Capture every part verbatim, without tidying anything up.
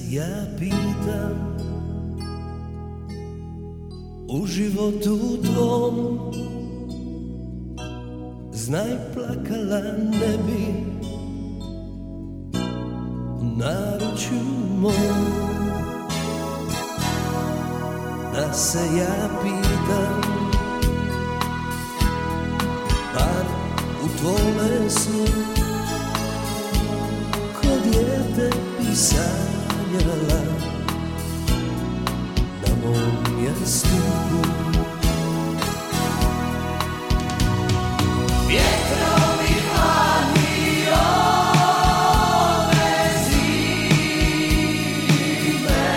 ja pitam u životu tvom, znaj plakala ne bi u naručju mom. Da se ja pitam, bar u tvome snu, ko dijete bi sanjala na mom jastuku. Vjetrovi hladni ove zime,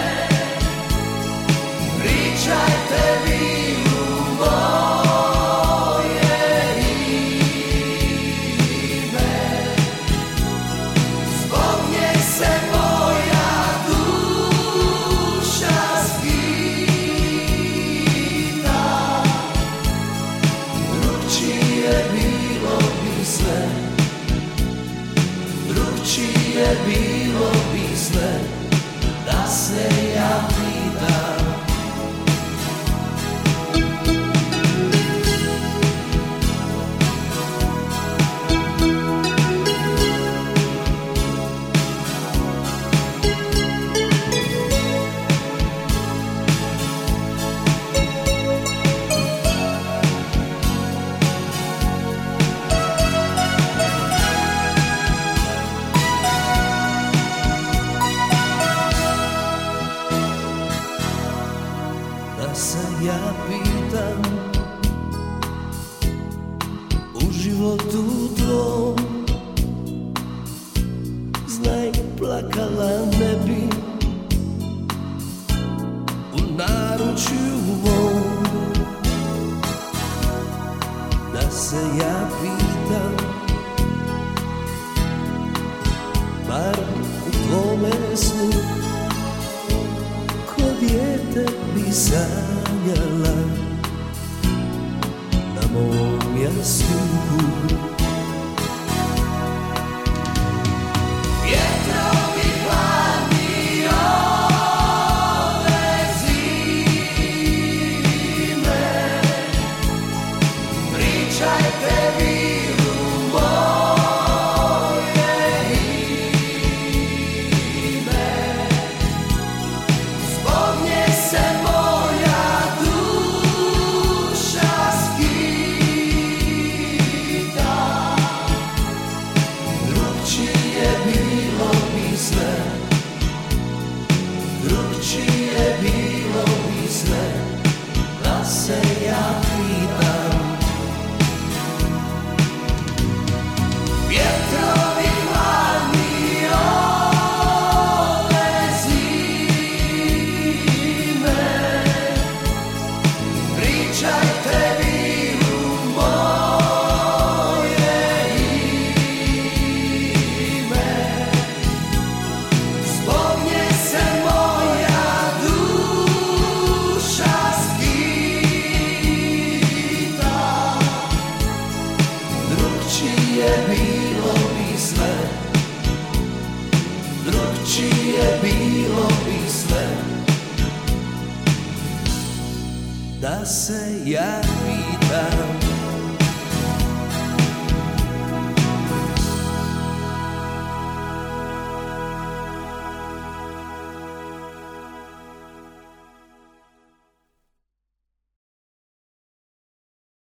pričajte vi u moje ime, zbog nje se moja duša skita, drugčije bilo bi sve, drugčije bilo bi sve, da se ja pitam. Da se ja pitam u životu tvom, znaj plakala ne bi u naručju mom. Da se ja pitam, bar u tvome snu, ko dijete bi sanjala na mom jastuku. Vjetrovi hladni ove zime, pričajte vi u moje ime, zbog nje se moja duša skita, drugčije bilo bi sve, drugčije bilo bi sve, da se ja pitam. Vjetrovi hladni ove zime, pričajte vi u moje ime, zbog nje se moja duša skita, drugčije bilo bi sve, drugčije bilo bi sve, da se ja pitam.